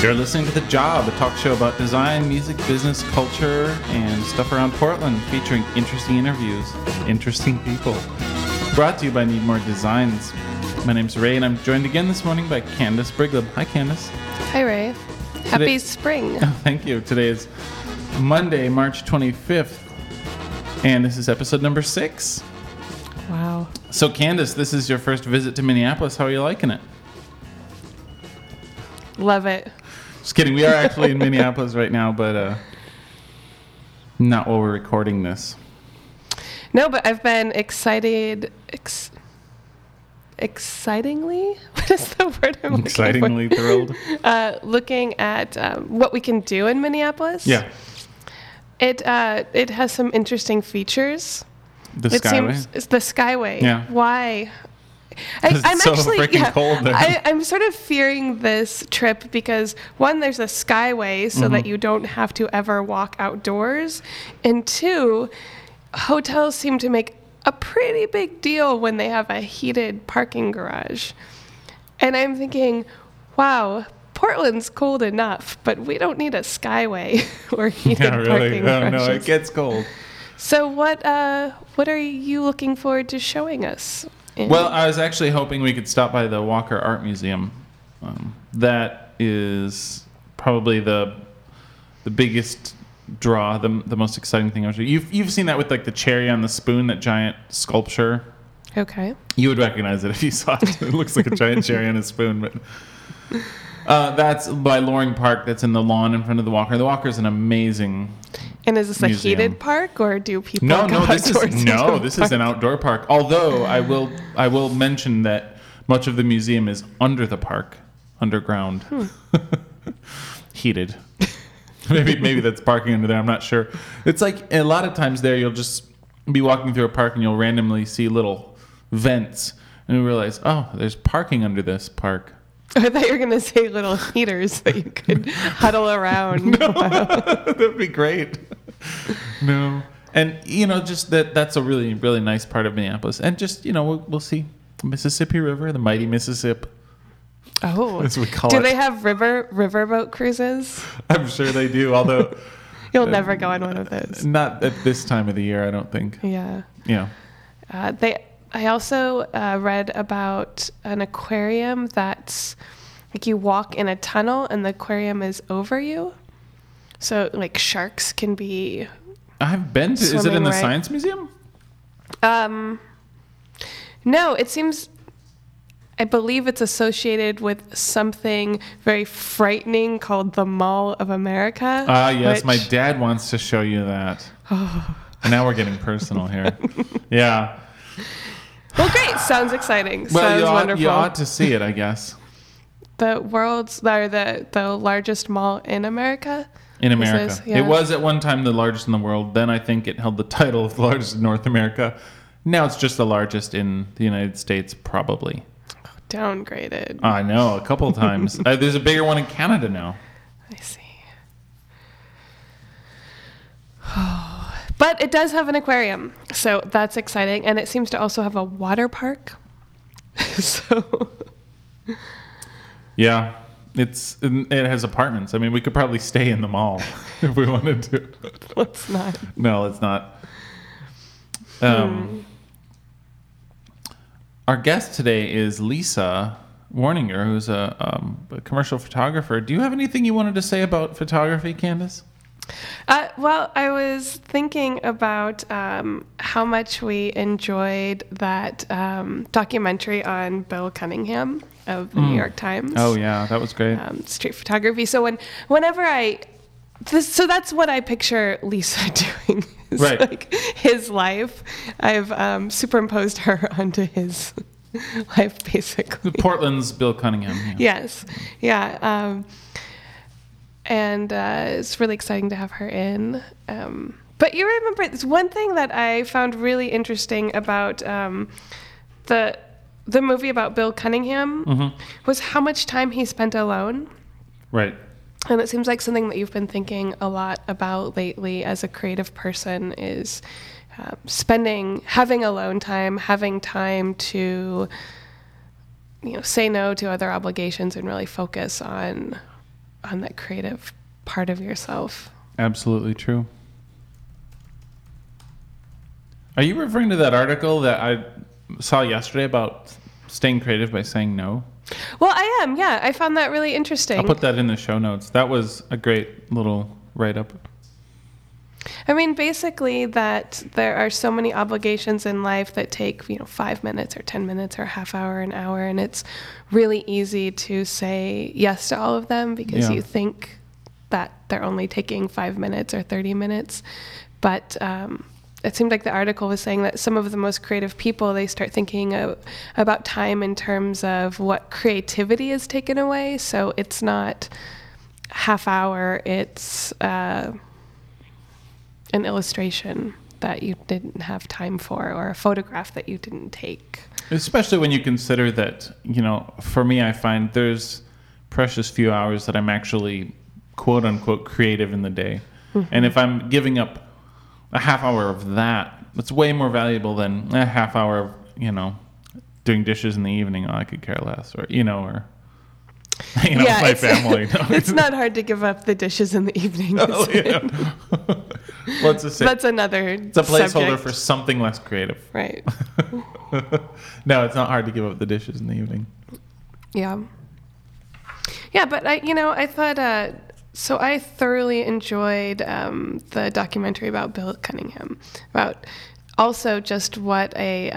You're listening to The Job, a talk show about design, music, business, culture, and stuff around Portland, featuring interesting interviews and interesting people. Brought to you by Need More Designs. My name's Ray, and I'm joined again this morning by Candace Brigleb. Hi, Candace. Hi, Ray. Happy spring. Oh, thank you. Today is Monday, March 25th, and this is episode number 6. Wow. So, Candace, this is your first visit to Minneapolis. How are you liking it? Love it. Just kidding. We are actually in Minneapolis right now, but not while we're recording this. No, but I've been excitingly? What is the word I'm looking Excitingly for? thrilled. Looking at what we can do in Minneapolis. Yeah. It has some interesting features. The Skyway? It's the Skyway. Yeah. Why? 'Cause it's so freaking cold there. I'm sort of fearing this trip because, one, there's a Skyway so that you don't have to ever walk outdoors. And two, hotels seem to make a pretty big deal when they have a heated parking garage. And I'm thinking, wow, Portland's cold enough, but we don't need a Skyway or heated parking garages. No, it gets cold. So what are you looking forward to showing us? Well, I was actually hoping we could stop by the Walker Art Museum. That is probably the biggest draw, the most exciting thing. You've seen that with like the cherry on the spoon, that giant sculpture. Okay. You would recognize it if you saw it. It looks like a giant cherry on a spoon. But that's by Loring Park. That's in the lawn in front of the Walker. The Walker's an amazing And is this a museum. heated park, or do people No, go this outdoors is an outdoor park. Although I will mention that much of the museum is under the park, underground, heated. maybe that's parking under there. I'm not sure. It's like a lot of times there, you'll just be walking through a park and you'll randomly see little vents, and you realize, oh, there's parking under this park. I thought you were going to say little heaters that you could huddle around. No, that would be great. No. And, just that's a really, really nice part of Minneapolis. And just, we'll see the Mississippi River, the mighty Mississippi. Oh. As we call do it. they have riverboat cruises? I'm sure they do, although... You'll never go on one of those. Not at this time of the year, I don't think. Yeah. Yeah. I also read about an aquarium that's like you walk in a tunnel and the aquarium is over you. So like sharks can be. I've been to. Is it in the Science Museum? No, it seems. I believe it's associated with something very frightening called the Mall of America. Yes, my dad wants to show you that. And now we're getting personal here. Yeah. Well, great. Sounds exciting. Well, Sounds wonderful. You ought to see it, I guess. The largest mall in America. In America. Yeah. It was at one time the largest in the world. Then I think it held the title of the largest in North America. Now it's just the largest in the United States, probably. Downgraded. I know, a couple of times. There's a bigger one in Canada now. I see. But it does have an aquarium, so that's exciting. And it seems to also have a water park. So... Yeah, it has apartments. I mean, we could probably stay in the mall if we wanted to. Let's not. No, let's not. Our guest today is Lisa Warninger, who's a commercial photographer. Do you have anything you wanted to say about photography, Candace? Well, I was thinking about how much we enjoyed that documentary on Bill Cunningham of the New York Times. Oh yeah, that was great. Street photography. So whenever so that's what I picture Lisa doing. Is right. Like his life. I've superimposed her onto his life, basically. Portland's Bill Cunningham. Yeah. Yes. Yeah. And it's really exciting to have her in. But you remember, it's one thing that I found really interesting about the movie about Bill Cunningham was how much time he spent alone. Right. And it seems like something that you've been thinking a lot about lately as a creative person is having alone time, having time to, say no to other obligations and really focus on on that creative part of yourself. Absolutely true. Are you referring to that article that I saw yesterday about staying creative by saying no? Well, I am. Yeah, I found that really interesting. I'll put that in the show notes. That was a great little write-up. I mean, basically that there are so many obligations in life that take, 5 minutes or 10 minutes or a half hour, an hour, and it's really easy to say yes to all of them because you think that they're only taking 5 minutes or 30 minutes. But it seemed like the article was saying that some of the most creative people, they start thinking about time in terms of what creativity is taken away. So it's not half hour, it's an illustration that you didn't have time for, or a photograph that you didn't take. Especially when you consider that, for me, I find there's precious few hours that I'm actually quote unquote creative in the day. Mm-hmm. And if I'm giving up a half hour of that, it's way more valuable than a half hour of, doing dishes in the evening. Oh, I could care less, or, hanging out with my family. It's not hard to give up the dishes in the evening. Oh, yeah. Let's just say that's another it's a placeholder subject. For something less creative. Right. No, it's not hard to give up the dishes in the evening. Yeah. Yeah, but I thought, so I thoroughly enjoyed the documentary about Bill Cunningham, about also just what a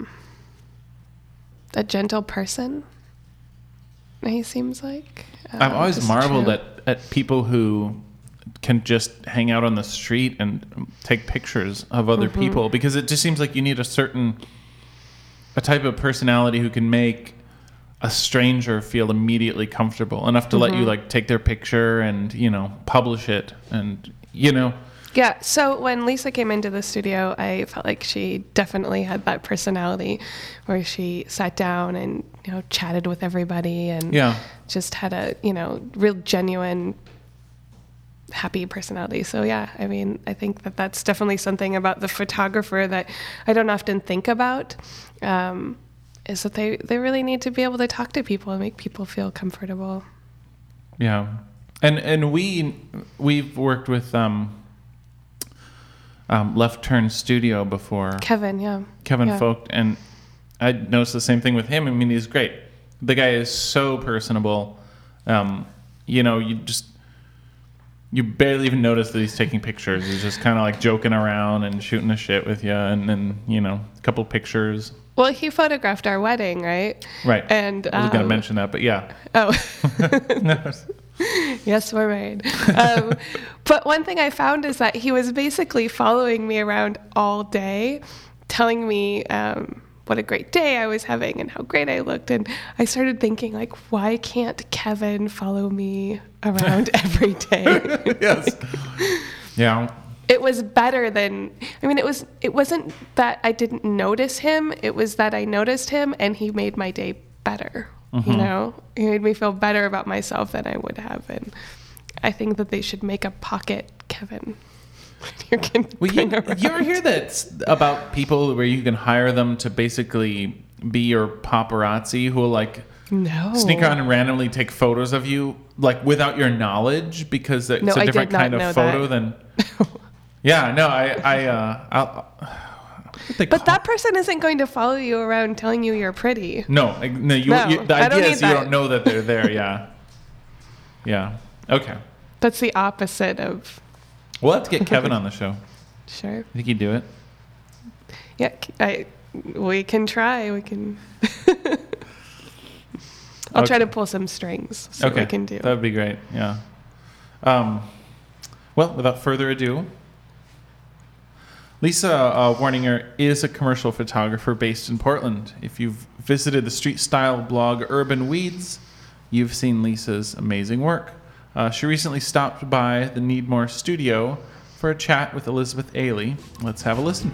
gentle person he seems like. I've always marveled at people who can just hang out on the street and take pictures of other people, because it just seems like you need a type of personality who can make a stranger feel immediately comfortable enough to let you take their picture and publish it, and Yeah, so when Lisa came into the studio, I felt like she definitely had that personality where she sat down and chatted with everybody and just had a real genuine happy personality. So yeah, I mean, I think that that's definitely something about the photographer that I don't often think about, is that they really need to be able to talk to people and make people feel comfortable. Yeah. And we've worked with Left Turn Studio before. Kevin Vogt, and I noticed the same thing with him. I mean, he's great. The guy is so personable. You barely even notice that he's taking pictures. He's just kind of joking around and shooting the shit with you, and then a couple pictures. Well, he photographed our wedding, right? Right. And I was going to mention that, but yeah. Oh. Yes, we're married. But one thing I found is that he was basically following me around all day, telling me what a great day I was having and how great I looked. And I started thinking, why can't Kevin follow me around every day? Yes. Yeah. It was better than, it wasn't that I didn't notice him. It was that I noticed him and he made my day better. He made me feel better about myself than I would have. And I think that they should make a pocket Kevin. You ever hear that about people where you can hire them to basically be your paparazzi who will no. sneak around and randomly take photos of you without your knowledge, because it's a different kind of photo than. Yeah, no, But that person isn't going to follow you around telling you you're pretty. No. The idea is you don't know that they're there. Yeah. Yeah. Okay. That's the opposite of. We'll have to get Kevin on the show. Sure. You think he'd do it? Yeah, we can try. We can. I'll try to pull some strings. So we can do. That would be great. Yeah. Well, without further ado, Lisa Warninger is a commercial photographer based in Portland. If you've visited the street style blog Urban Weeds, you've seen Lisa's amazing work. She recently stopped by the Needmore studio for a chat with Elizabeth Ailey. Let's have a listen.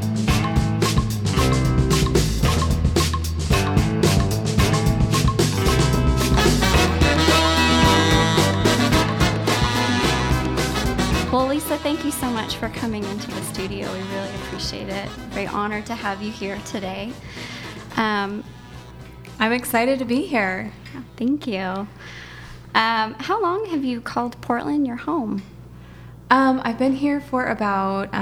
Well, Lisa, thank you so much for coming into the studio. We really appreciate it. Very honored to have you here today. I'm excited to be here. Thank you. How long have you called Portland your home? I've been here for about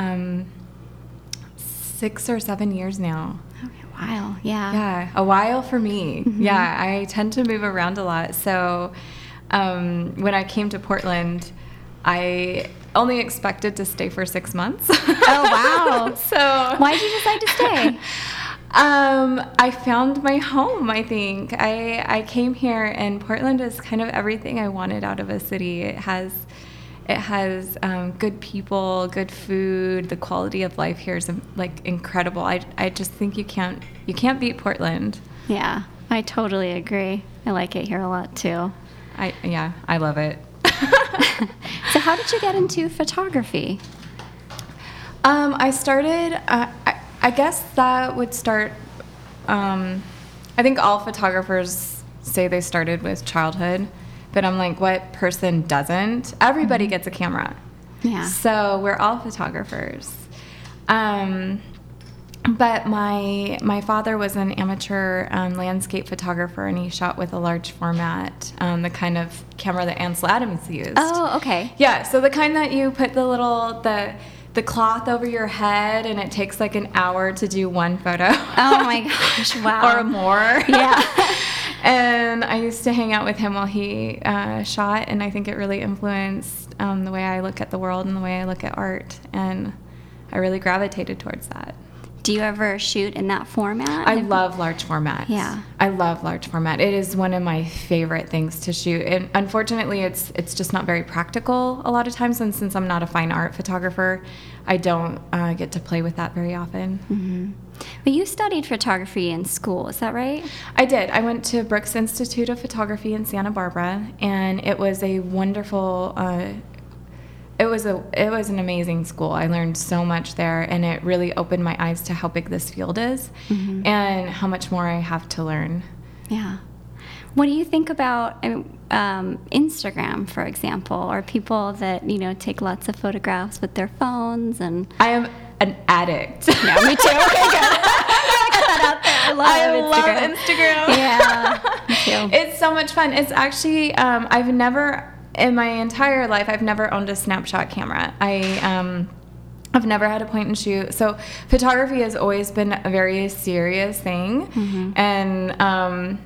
6 or 7 years now. Okay, wow, yeah. Yeah, a while for me. Yeah, I tend to move around a lot. So when I came to Portland, I only expected to stay for 6 months. Oh, wow. So Why did you decide to stay? I found my home, I think. I came here, and Portland is kind of everything I wanted out of a city. It has good people, good food. The quality of life here is like incredible. I just think you can't beat Portland. Yeah, I totally agree. I like it here a lot too. I love it. So how did you get into photography? I started, I guess that would start, I think all photographers say they started with childhood, but I'm like, what person doesn't? Everybody gets a camera. Yeah. So we're all photographers. But my father was an amateur landscape photographer, and he shot with a large format, the kind of camera that Ansel Adams used. Oh, okay. Yeah, so the kind that you put the cloth over your head, and it takes like an hour to do one photo. Oh my gosh, wow. Or more. Yeah. And I used to hang out with him while he shot, and I think it really influenced the way I look at the world and the way I look at art, and I really gravitated towards that. Do you ever shoot in that format? I love large format. Yeah. I love large format. It is one of my favorite things to shoot. And unfortunately, it's just not very practical a lot of times. And since I'm not a fine art photographer, I don't get to play with that very often. Mm-hmm. But you studied photography in school, is that right? I did. I went to Brooks Institute of Photography in Santa Barbara, and it was a wonderful it was an amazing school. I learned so much there, and it really opened my eyes to how big this field is and how much more I have to learn. Yeah. What do you think about Instagram, for example, or people that, take lots of photographs with their phones? And I am an addict. Yeah, me too. Okay, good. Put that out there. I love Instagram. Yeah, me too. It's so much fun. It's actually, in my entire life, I've never owned a Snapshot camera. I've never had a point and shoot. So photography has always been a very serious thing. And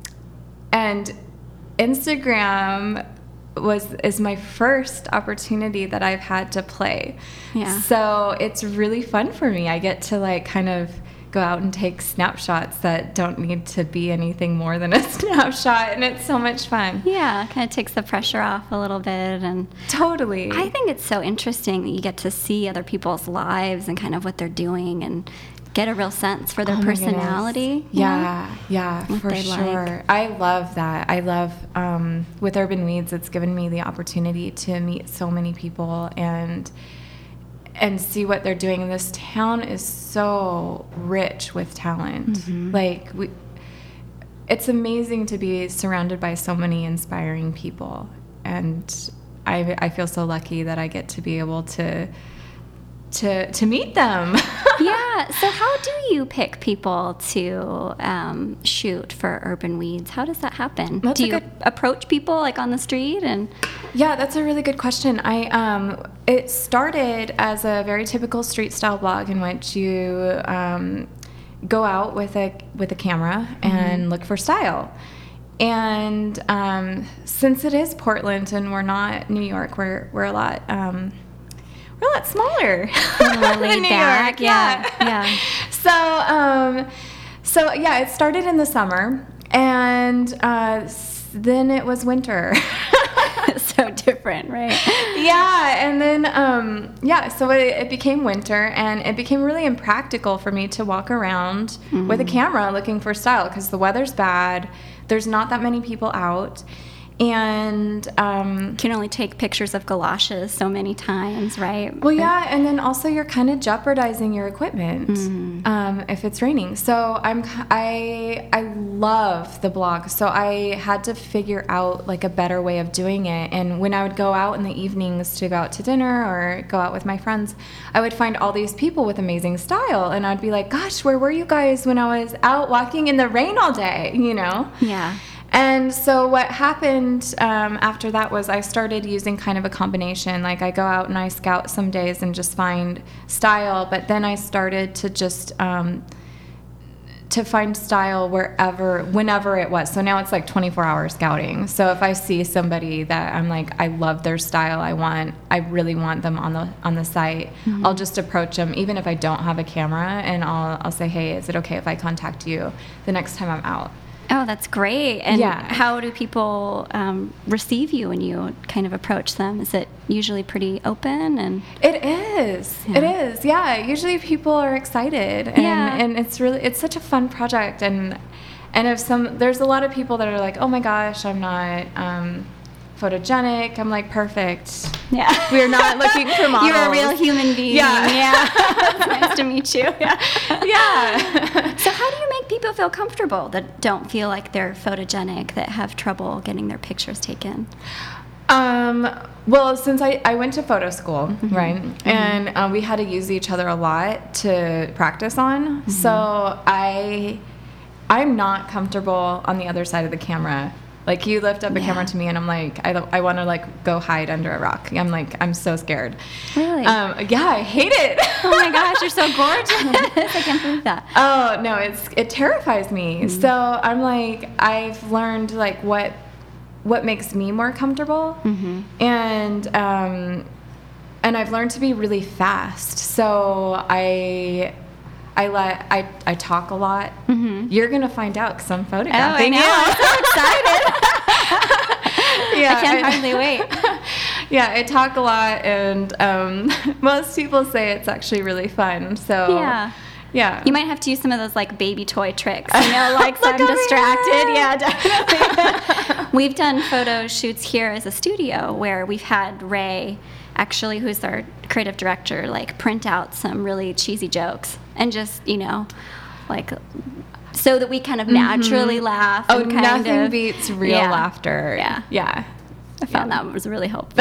Instagram is my first opportunity that I've had to play. Yeah. So it's really fun for me. I get to kind of go out and take snapshots that don't need to be anything more than a snapshot, and it's so much fun. Yeah, kind of takes the pressure off a little bit. And totally. I think it's so interesting that you get to see other people's lives and kind of what they're doing and get a real sense for their personality. Yeah, for sure. Like. I love that. I love, with Urban Weeds, it's given me the opportunity to meet so many people and see what they're doing. This town is so rich with talent. It's amazing to be surrounded by so many inspiring people, and I feel so lucky that I get to be able to meet them. Yeah. So how do you pick people to shoot for Urban Weeds? How does that happen? Do you approach people on the street? And yeah, that's a really good question. It started as a very typical street style blog in which you go out with a camera and look for style. And since it is Portland and we're not New York, we're a lot smaller than New York. Yeah. So yeah, it started in the summer, and then it was winter. So different, right? Yeah, and then so it became winter, and it became really impractical for me to walk around with a camera looking for style because the weather's bad. There's not that many people out. And can only take pictures of galoshes so many times, right? Well, yeah, and then also you're kind of jeopardizing your equipment if it's raining. So I love the blog. So I had to figure out a better way of doing it. And when I would go out in the evenings to go out to dinner or go out with my friends, I would find all these people with amazing style, and I'd be like, "Gosh, where were you guys when I was out walking in the rain all day?" Yeah. And so what happened after that was I started using kind of a combination. Like I go out and I scout some days and just find style, but then I started to just to find style whenever it was. So now it's like 24-hour scouting. So if I see somebody that I'm like, I love their style, I really want them on the site, I'll just approach them, even if I don't have a camera, and I'll say, hey, is it okay if I contact you the next time I'm out? Oh, that's great. And how do people receive you when you kind of approach them? Is it usually pretty open? And it is. Yeah. It is. Yeah. Usually people are excited, and it's such a fun project. And there's a lot of people that are like, oh my gosh, I'm not photogenic. I'm like, perfect. Yeah. We're not looking for models. You're a real human being. Yeah. It's nice to meet you. Yeah. Yeah. So how do you make people feel comfortable that don't feel like they're photogenic, that have trouble getting their pictures taken? Well, since I went to photo school, right, and we had to use each other a lot to practice on, so I'm not comfortable on the other side of the camera. Like, you lift up a camera to me, and I'm like, I want to, like, go hide under a rock. I'm so scared. Really? Yeah, I hate it. Oh, my gosh, you're so gorgeous. I can't believe that. Oh, no, it terrifies me. So I'm like, I've learned, like, what makes me more comfortable. And I've learned to be really fast. So I talk a lot. You're gonna find out because I'm photographing. Oh, I know. I'm so excited. Yeah, I can't hardly wait. Yeah, I talk a lot, and most people say it's actually really fun. So yeah. You might have to use some of those like baby toy tricks. Like so I'm distracted. Here. Yeah, definitely. We've done photo shoots here as a studio where we've had Ray, actually, who's our creative director, like print out some really cheesy jokes and just, like, so that we kind of naturally laugh. Oh, and nothing beats real laughter. Yeah. I found that was really helpful.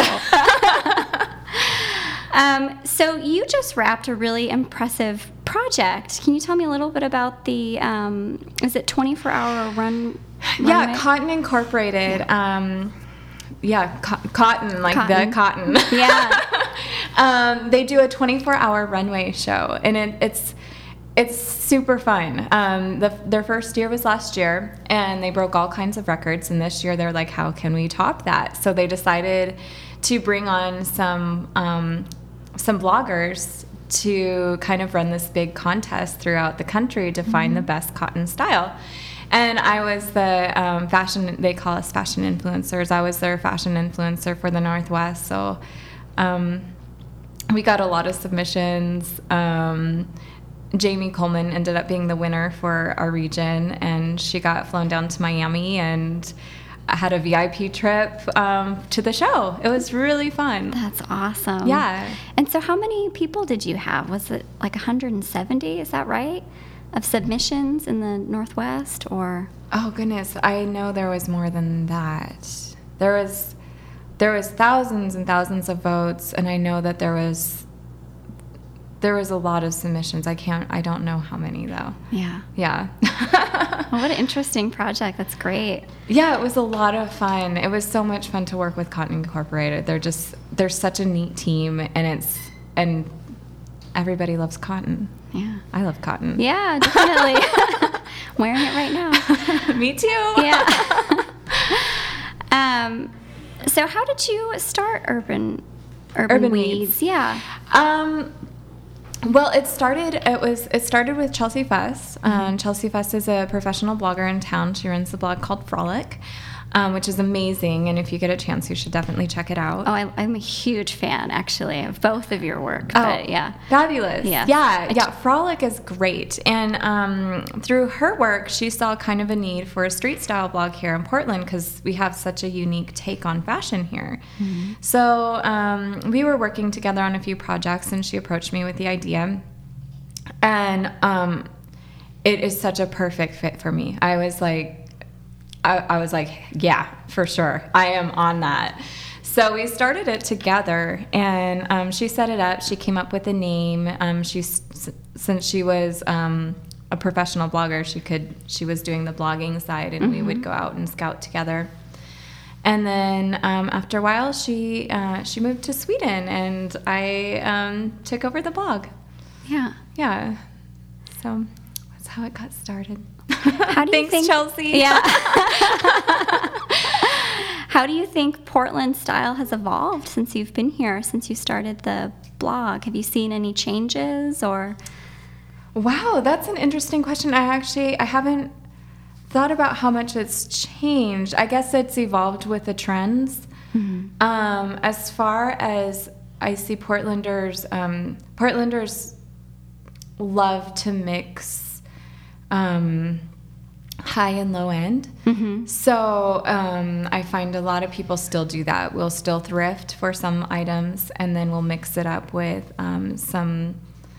So you just wrapped a really impressive project. Can you tell me a little bit about the, is it 24-hour runway? Yeah, Cotton Incorporated. Cotton, like the cotton. Yeah. They do a 24-hour runway show, and it's super fun. Their first year was last year, and they broke all kinds of records. And this year, they're like, how can we top that? So they decided to bring on some bloggers to kind of run this big contest throughout the country to find the best cotton style. And I was the fashion, they call us fashion influencers. I was their fashion influencer for the Northwest. So we got a lot of submissions. Jamie Coleman ended up being the winner for our region, and she got flown down to Miami and had a VIP trip to the show. It was really fun. That's awesome. Yeah. And so how many people did you have? Was it like 170, is that right, of submissions in the Northwest, or? Oh, goodness. I know there was more than that. There was thousands and thousands of votes, and I know that there was a lot of submissions. I don't know how many, though. Yeah. Well, what an interesting project. That's great. Yeah, it was a lot of fun. It was so much fun to work with Cotton Incorporated. They're such a neat team, and everybody loves cotton. Yeah. I love cotton. Yeah, definitely. I'm wearing it right now. Me too. Yeah. So how did you start Urban Weeds? Yeah. Well, it started with Chelsea Fuss. Chelsea Fuss is a professional blogger in town. She runs the blog called Frolic, which is amazing. And if you get a chance, you should definitely check it out. Oh, I'm a huge fan, actually, of both of your work. But yeah. Fabulous. Yes. Yeah. Frolic is great. And through her work, she saw kind of a need for a street style blog here in Portland because we have such a unique take on fashion here. So we were working together on a few projects, and she approached me with the idea. And it is such a perfect fit for me. I was like, yeah, for sure. I am on that. So we started it together, and she set it up. She came up with a name. Since she was a professional blogger. She was doing the blogging side, and we would go out and scout together. And then after a while, she moved to Sweden, and I took over the blog. Yeah. Yeah. So that's how it got started. How do you Thanks, Chelsea. Yeah. How do you think Portland style has evolved since you've been here, since you started the blog? Have you seen any changes or? Wow, that's an interesting question. I haven't thought about how much it's changed. I guess it's evolved with the trends. As far as I see Portlanders love to mix high and low end. So I find a lot of people still do that. We'll still thrift for some items, and then we'll mix it up with some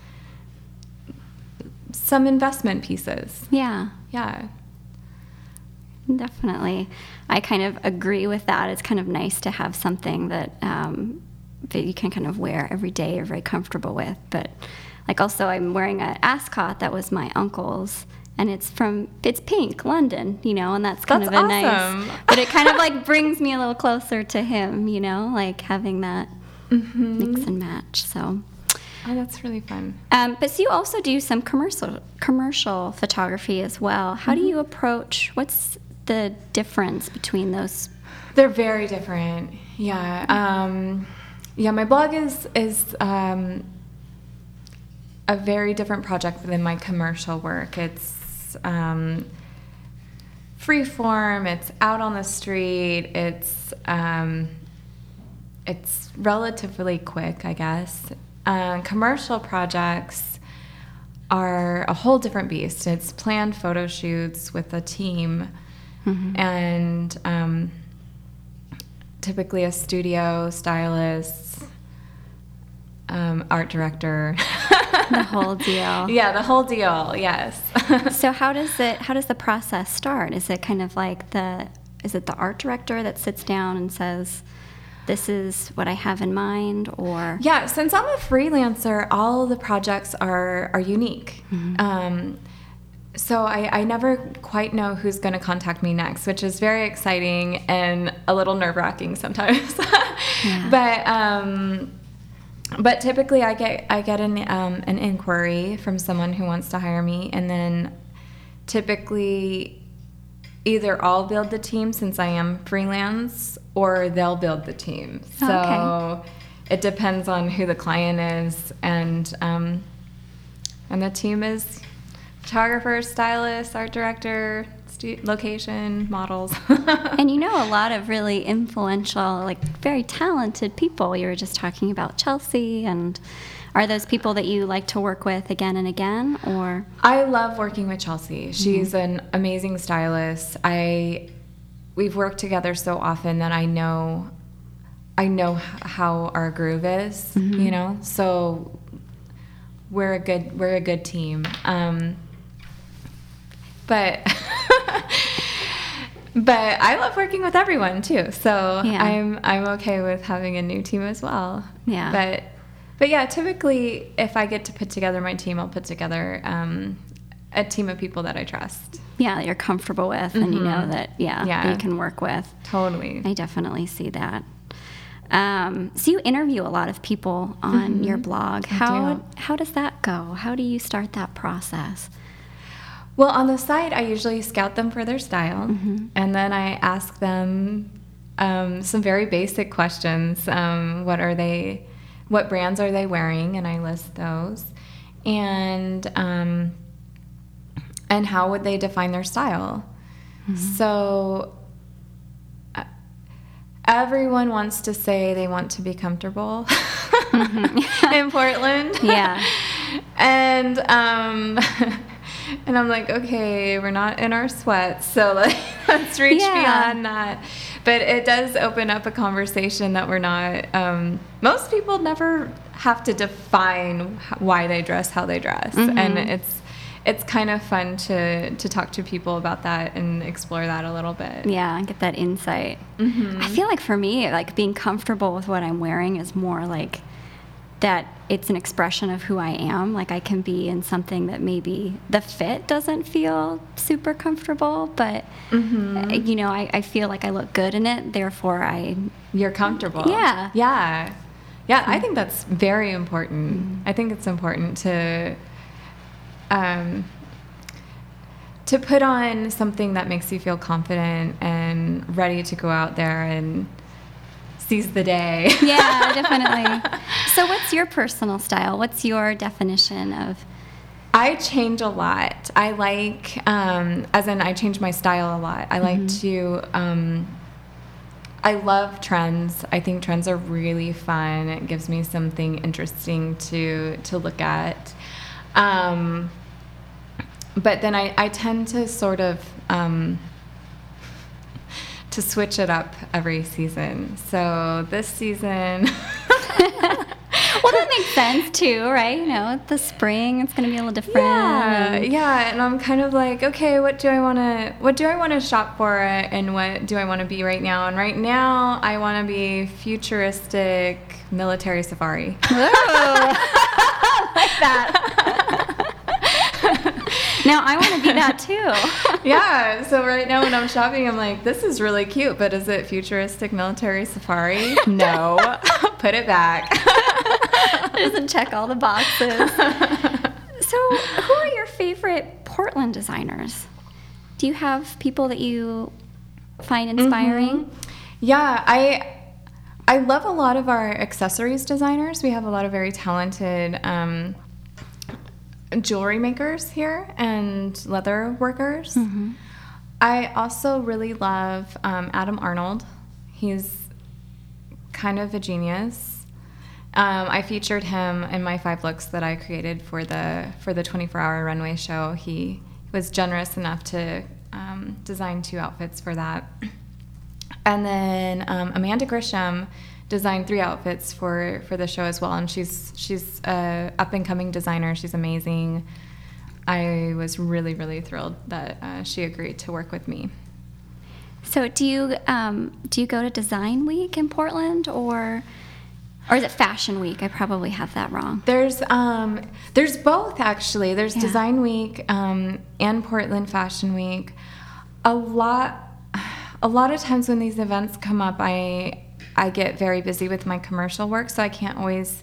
investment pieces. Yeah. Yeah. Definitely. I kind of agree with that. It's kind of nice to have something that that you can kind of wear every day, you're very comfortable with. But like also I'm wearing an ascot that was my uncle's, and it's pink, London, and that's kind of a awesome. nice, but it kind of like brings me a little closer to him, like having that mix and match. So. Oh, that's really fun. But so you also do some commercial photography as well. How do you approach? What's the difference between those? They're very different. Yeah. My blog is a very different project than my commercial work. It's free form. It's out on the street. It's relatively quick, I guess. Commercial projects are a whole different beast. It's planned photo shoots with a team, and typically a studio stylist, art director. The whole deal. Yeah, the whole deal. Yes. So how does the process start? Is it kind of like is it the art director that sits down and says, this is what I have in mind, or? Yeah, since I'm a freelancer, all the projects are unique. So I never quite know who's going to contact me next, which is very exciting and a little nerve-wracking sometimes. Yeah. But typically I get an inquiry from someone who wants to hire me, and then typically either I'll build the team since I am freelance, or they'll build the team. So it depends on who the client is, and the team is photographer, stylist, art director, location, models. And a lot of really influential, like very talented people. You were just talking about Chelsea, and are those people that you like to work with again and again, or? I love working with Chelsea. She's an amazing stylist. We've worked together so often that I know how our groove is, So we're a good team. But but I love working with everyone too. So Yeah. I'm okay with having a new team as well. Yeah. But yeah, typically if I get to put together my team, I'll put together a team of people that I trust. Yeah, that you're comfortable with, and you know that that you can work with. Totally. I definitely see that. So you interview a lot of people on your blog. How does that go? How do you start that process? Well, on the site, I usually scout them for their style, and then I ask them some very basic questions. What brands are they wearing? And I list those. And how would they define their style? So everyone wants to say they want to be comfortable in Portland. Yeah. And I'm like, okay, we're not in our sweats, so let's reach beyond that. But it does open up a conversation that we're not. Most people never have to define why they dress how they dress, and it's kind of fun to talk to people about that and explore that a little bit. Yeah, and get that insight. I feel like for me, like being comfortable with what I'm wearing is more like that it's an expression of who I am. Like I can be in something that maybe the fit doesn't feel super comfortable, but you know, I feel like I look good in it. Therefore, You're comfortable. Yeah. Yeah. Yeah, I think that's very important. I think it's important to put on something that makes you feel confident and ready to go out there and seize the day. Yeah, definitely. So what's your personal style? What's your definition of? I change a lot. I like, as in I change my style a lot. I like to, I love trends. I think trends are really fun. It gives me something interesting to look at. But then I tend to sort of to switch it up every season. So this season, Well, that makes sense too, right? You know, the spring, it's going to be a little different. yeah, and I'm kind of like, okay, what do I want to shop for, and what do I want to be right now? And right now, I want to be futuristic military safari. I like that. Now I want to be that too. Yeah, so right now when I'm shopping, I'm like, this is really cute, but is it futuristic military safari? No. Put it back. It doesn't check all the boxes. So, who are your favorite Portland designers? Do you have people that you find inspiring? Yeah, I love a lot of our accessories designers. We have a lot of very talented jewelry makers here and leather workers. I also really love Adam Arnold. He's kind of a genius. I featured him in my 5 looks that I created for the 24-hour runway show. He was generous enough to design 2 outfits for that. And then Amanda Grisham designed 3 outfits for the show as well, and she's a up and coming designer. She's amazing. I was really, really thrilled that she agreed to work with me. So do you go to Design Week in Portland, or is it Fashion Week? I probably have that wrong. There's both, actually. There's Design Week and Portland Fashion Week. A lot of times when these events come up, I get very busy with my commercial work, so I can't always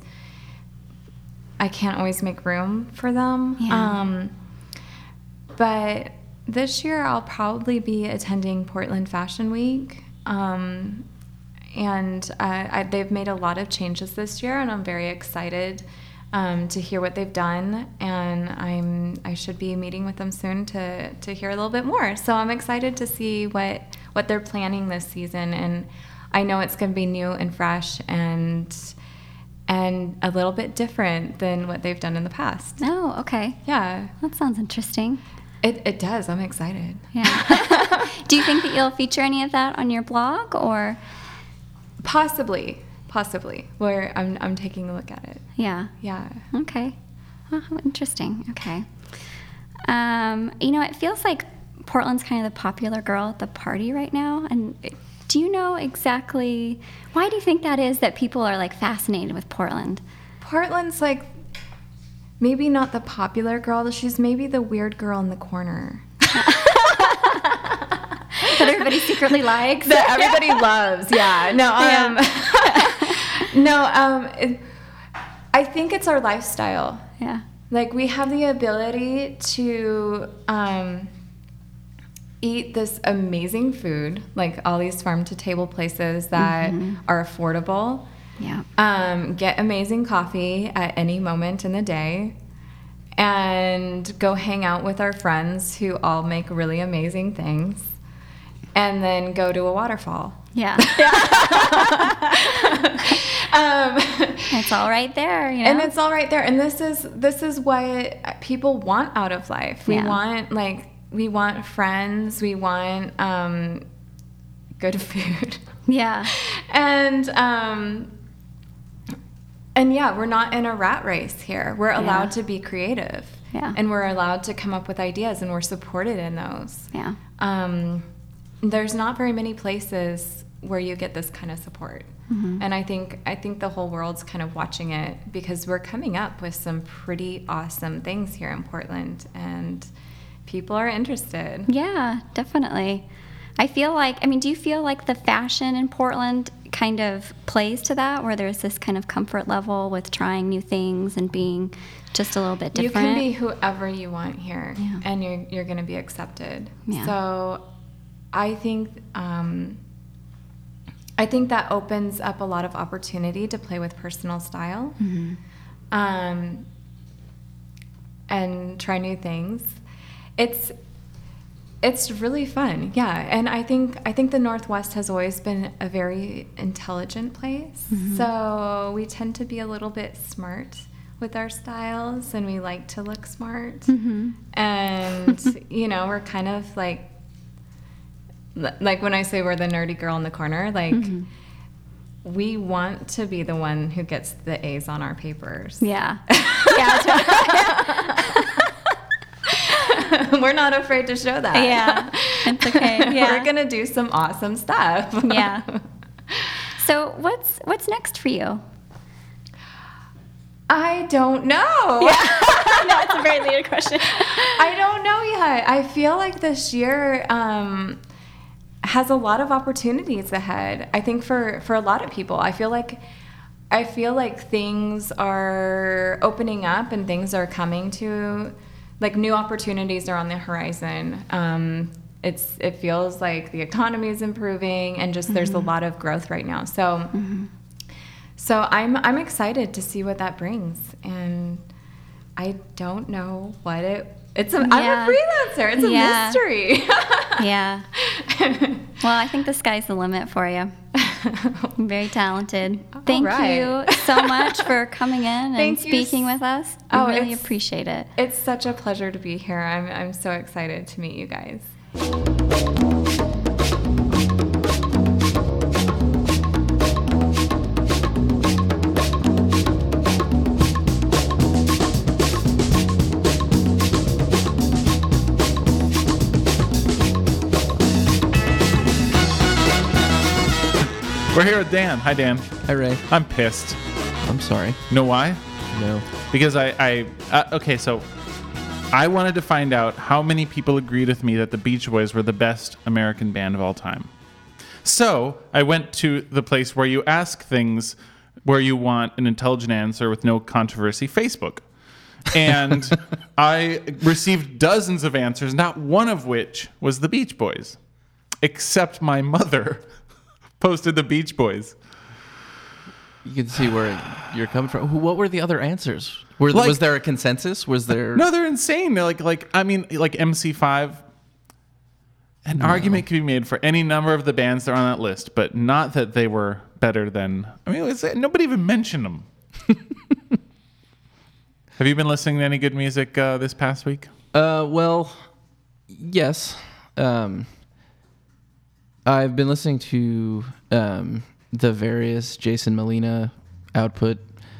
make room for them. Yeah. But this year I'll probably be attending Portland Fashion Week. And they've made a lot of changes this year, and I'm very excited to hear what they've done. And I should be meeting with them soon to hear a little bit more. So I'm excited to see what they're planning this season, and I know it's going to be new and fresh and a little bit different than what they've done in the past. Oh, okay. Yeah, That sounds interesting. it does. I'm excited. Yeah. Do you think that you'll feature any of that on your blog, or? Possibly. Where I'm taking a look at it. Yeah. Yeah. Okay. Oh, how interesting. Okay. You know, it feels like Portland's kind of the popular girl at the party right now. And do you know exactly why do you think that is, that people are like fascinated with Portland? Portland's like maybe not the popular girl. She's maybe the weird girl in the corner. That everybody secretly likes? That everybody loves. Yeah. No. I think it's our lifestyle. Yeah. Like, we have the ability to eat this amazing food, like all these farm-to-table places that are affordable. Yeah. Get amazing coffee at any moment in the day, and go hang out with our friends who all make really amazing things, and then go to a waterfall. Yeah. It's all right there, you know? And it's all right there. And this is what people want out of life. We want friends. We want good food. Yeah. And yeah, we're not in a rat race here. We're allowed to be creative. Yeah. And we're allowed to come up with ideas, and we're supported in those. Yeah. There's not very many places where you get this kind of support. And I think the whole world's kind of watching it because we're coming up with some pretty awesome things here in Portland, and people are interested. Yeah, definitely. I feel like, do you feel like the fashion in Portland kind of plays to that, where there's this kind of comfort level with trying new things and being just a little bit different? You can be whoever you want here, Yeah. and you're going to be accepted. Yeah. So I think that opens up a lot of opportunity to play with personal style, and try new things. It's really fun, yeah. And I think the Northwest has always been a very intelligent place. So we tend to be a little bit smart with our styles, and we like to look smart. And we're kind of like when I say we're the nerdy girl in the corner, like we want to be the one who gets the A's on our papers. Yeah. Yeah. We're not afraid to show that. Yeah, it's okay. Yeah. We're gonna do some awesome stuff. Yeah. So what's next for you? I don't know. No, it's a very leading question. I don't know yet. I feel like this year has a lot of opportunities ahead. I think for a lot of people, I feel like things are opening up and things are coming to, like, new opportunities are on the horizon. It feels like the economy is improving, and just there's a lot of growth right now. So I'm excited to see what that brings, and I don't know what I'm a freelancer. It's a mystery. Yeah. Well, I think the sky's the limit for you. You're very talented. Thank you so much for coming in and speaking with us. I really appreciate it. It's such a pleasure to be here. I'm so excited to meet you guys. We're here with Dan. Hi, Dan. Hi, Ray. I'm pissed. I'm sorry. You know why? No. Because okay, so I wanted to find out how many people agreed with me that the Beach Boys were the best American band of all time. So I went to the place where you ask things where you want an intelligent answer with no controversy, Facebook. And I received dozens of answers, not one of which was the Beach Boys, except my mother posted the Beach Boys. You can see where you're coming from. What were the other answers? Was there a consensus? Was there? No, they're insane. They're like MC5. An argument can be made for any number of the bands that are on that list, but not that they were better than. Nobody even mentioned them. Have you been listening to any good music this past week? Well, yes. I've been listening to the various Jason Molina output.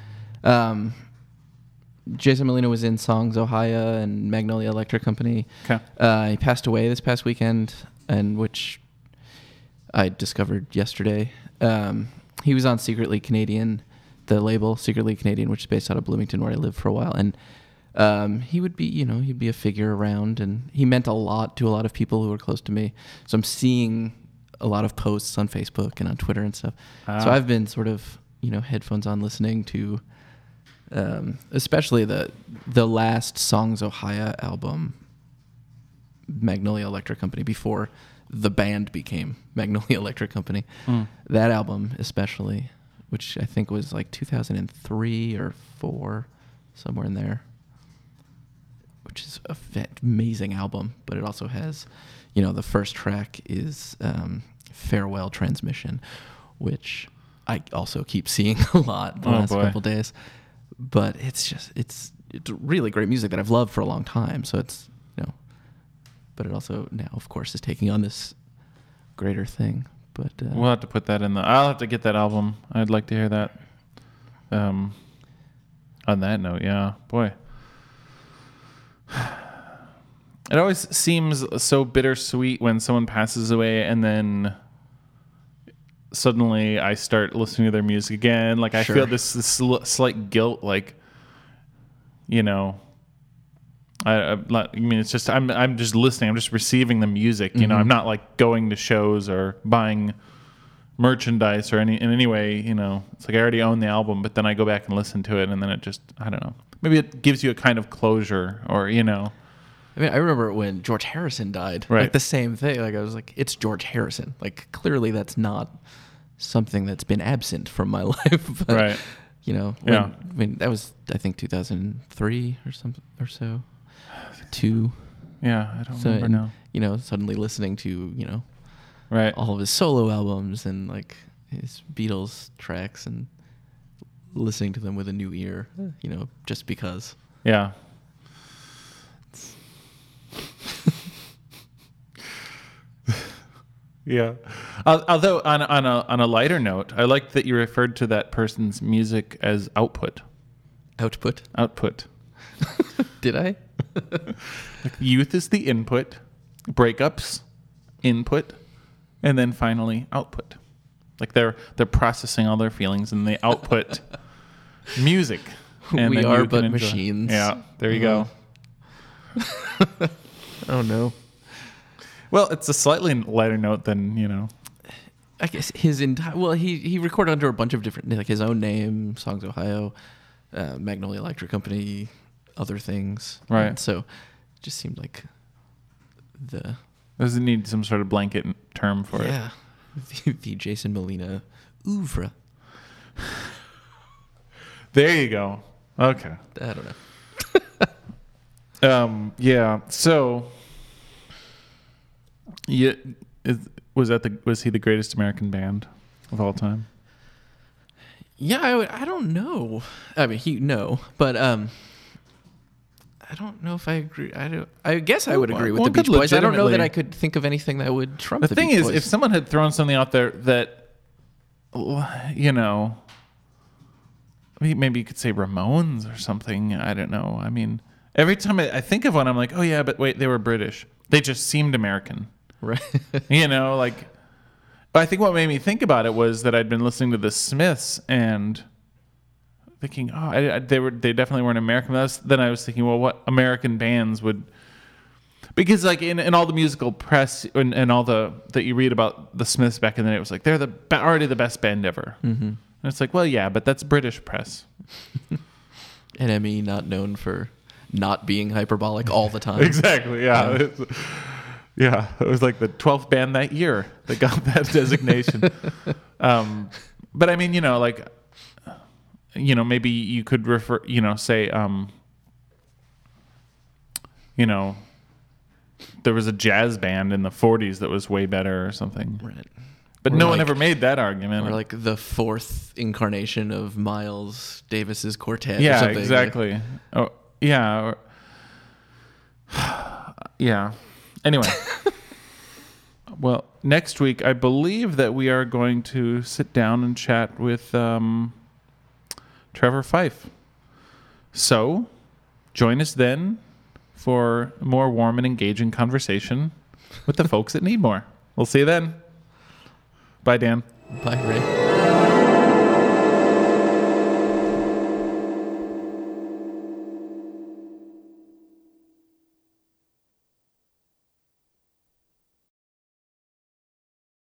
Jason Molina was in Songs Ohio and Magnolia Electric Company. Okay. He passed away this past weekend, and which I discovered yesterday. He was on Secretly Canadian, the label Secretly Canadian, which is based out of Bloomington, where I lived for a while. And he would be, he'd be a figure around, and he meant a lot to a lot of people who were close to me. So I'm seeing a lot of posts on Facebook and on Twitter and stuff. So I've been sort of, headphones on listening to, especially the last Songs Ohio album, Magnolia Electric Company, before the band became Magnolia Electric Company. That album especially, which I think was like 2003 or 4, somewhere in there, which is an amazing album. But it also has, the first track is Farewell Transmission, which I also keep seeing a lot the last couple days. But it's really great music that I've loved for a long time. So it's, but it also now, of course, is taking on this greater thing. But we'll have to put that in I'll have to get that album. I'd like to hear that. On that note, yeah, boy. It always seems so bittersweet when someone passes away and then suddenly I start listening to their music again. Like I Sure. feel this slight guilt, like, you know, I mean, it's just I'm just listening. I'm just receiving the music. You know, I'm not like going to shows or buying merchandise or in any way. You know, it's like I already own the album, but then I go back and listen to it, and then it just, I don't know. Maybe it gives you a kind of closure, or you know. I mean, I remember when George Harrison died. Right. Like the same thing. Like I was like, it's George Harrison. Like clearly that's not something that's been absent from my life. But, Right. You know. Yeah. I mean, that was I think 2003 or something or so. 2. Yeah, I don't So remember and, now. you know, suddenly listening to Right. all of his solo albums and like his Beatles tracks and listening to them with a new ear. You know, just because. Yeah. Yeah. Although on a lighter note, I like that you referred to that person's music as output. Output. Output. Did I? Like youth is the input, breakups, input, and then finally output. Like they're processing all their feelings and they output music. And We then are you can but enjoy. machines. Yeah, there you go. Oh no. Well, it's a slightly lighter note than, you know. I guess his entire he recorded under a bunch of different, like his own name, Songs Ohio, Magnolia Electric Company, other things. Right. And so it just seemed like Does it need some sort of blanket term for it? yeah, the Jason Molina oeuvre. There you go. Okay. I don't know. Yeah. So, yeah, was he the greatest American band of all time? Yeah, I don't know. I mean, but I don't know if I agree. I guess I would agree with One the Beach could Boys. I don't know that legitimately- I could think of anything that would trump The the thing Beach is, Boys. if someone had thrown something out there that, you know, maybe you could say Ramones or something. I don't know. I mean, every time I think of one, I'm like, oh yeah, but wait, they were British. They just seemed American. right. You know, like, I think what made me think about it was that I'd been listening to the Smiths and thinking, oh, they definitely weren't American. Then I was thinking, well, what American bands would, because like in all the musical press and all that you read about the Smiths back in the day, it was like they're already the best band ever. Mm-hmm. And it's like, well, yeah, but that's British press. NME not known for not being hyperbolic all the time. Exactly. Yeah. Yeah. It was like the 12th band that year that got that designation. But I mean, you know, like, you know, maybe you could refer, you know, say, you know, there was a jazz band in the 40s that was way better or something. Right. But Or no one like- ever made that argument. Or like the fourth incarnation of Miles Davis's quartet. or yeah, something. exactly. Oh, yeah. Yeah. Anyway. Well, next week, I believe that we are going to sit down and chat with Trevor Fife. So, join us then for more warm and engaging conversation with the folks at Needmore. We'll see you then. Bye, Dan. Bye, Ray.